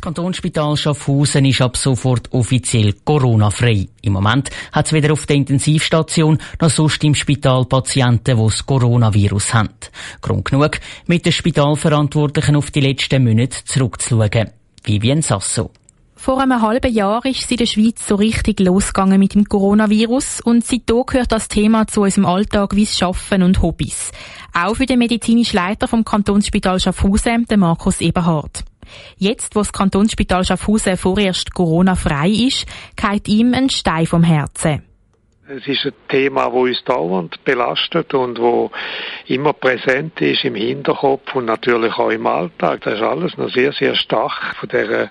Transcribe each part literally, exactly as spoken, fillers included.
Das Kantonsspital Schaffhausen ist ab sofort offiziell Corona-frei. Im Moment hat es weder auf der Intensivstation noch sonst im Spital Patienten, die das Coronavirus haben. Grund genug, mit den Spitalverantwortlichen auf die letzten Monate zurückzuschauen. Vivien Sasso. Vor einem halben Jahr ist es in der Schweiz so richtig losgegangen mit dem Coronavirus und seitdem gehört das Thema zu unserem Alltag wie das Arbeiten und Hobbys. Auch für den medizinischen Leiter vom Kantonsspital Schaffhausen, den Markus Eberhard. Jetzt, wo das Kantonsspital Schaffhausen vorerst Corona-frei ist, geht ihm ein Stein vom Herzen. Es ist ein Thema, das uns dauernd belastet und wo immer präsent ist im Hinterkopf und natürlich auch im Alltag. Das ist alles noch sehr, sehr stark von dieser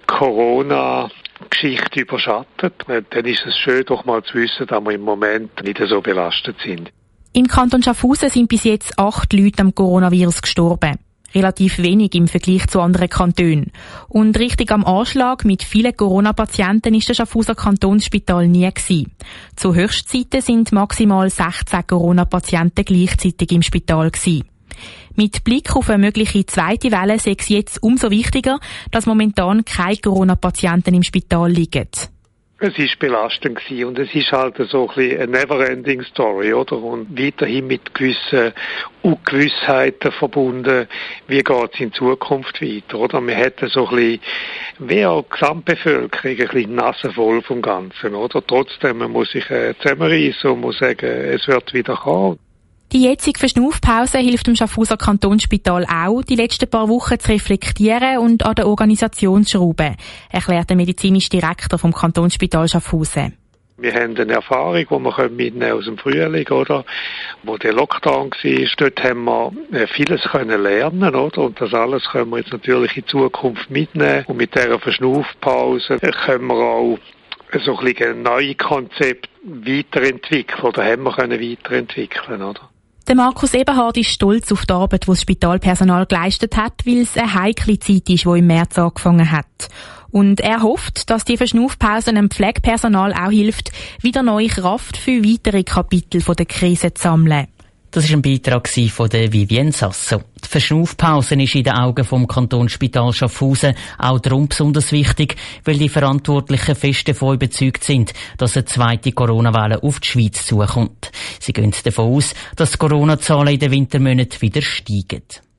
Corona-Geschichte überschattet. Dann ist es schön, doch mal zu wissen, dass wir im Moment nicht so belastet sind. Im Kanton Schaffhausen sind bis jetzt acht Leute am Coronavirus gestorben. Relativ wenig im Vergleich zu anderen Kantonen. Und richtig am Anschlag mit vielen Corona-Patienten ist das Schaffhauser Kantonsspital nie gewesen. Zu Höchstzeiten sind maximal sechzehn Corona-Patienten gleichzeitig im Spital gewesen. Mit Blick auf eine mögliche zweite Welle sei es jetzt umso wichtiger, dass momentan keine Corona-Patienten im Spital liegen. Es ist belastend gewesen und es ist halt so ein bisschen eine never-ending Story, oder? Und weiterhin mit gewissen Ungewissheiten verbunden, wie geht es in Zukunft weiter, oder? Wir hätten so ein bisschen, wie auch die Gesamtbevölkerung, ein bisschen Nase voll vom Ganzen, oder? Trotzdem, man muss sich äh, zusammenreissen und muss sagen, es wird wieder kommen. Die jetzige Verschnaufpause hilft dem Schaffhauser Kantonsspital auch, die letzten paar Wochen zu reflektieren und an der Organisation zu schrauben, erklärt der medizinische Direktor vom Kantonsspital Schaffhausen. Wir haben eine Erfahrung, die wir mitnehmen aus dem Frühling, oder? Wo der Lockdown war, dort haben wir vieles können lernen, oder? Und das alles können wir jetzt natürlich in Zukunft mitnehmen. Und mit dieser Verschnaufpause können wir auch so ein bisschen neue Konzepte weiterentwickeln, oder haben wir können weiterentwickeln, oder? Der Markus Eberhard ist stolz auf die Arbeit, die das Spitalpersonal geleistet hat, weil es eine heikle Zeit ist, die im März angefangen hat. Und er hofft, dass die Verschnaufpause dem Pflegepersonal auch hilft, wieder neue Kraft für weitere Kapitel der Krise zu sammeln. Das war ein Beitrag von der Vivien Sasso. Die Verschnaufpause ist in den Augen vom Kantonsspital Schaffhausen auch darum besonders wichtig, weil die Verantwortlichen fest davon überzeugt sind, dass eine zweite Corona-Welle auf die Schweiz zukommt. Sie gehen davon aus, dass die Corona-Zahlen in den Wintermonaten wieder steigen.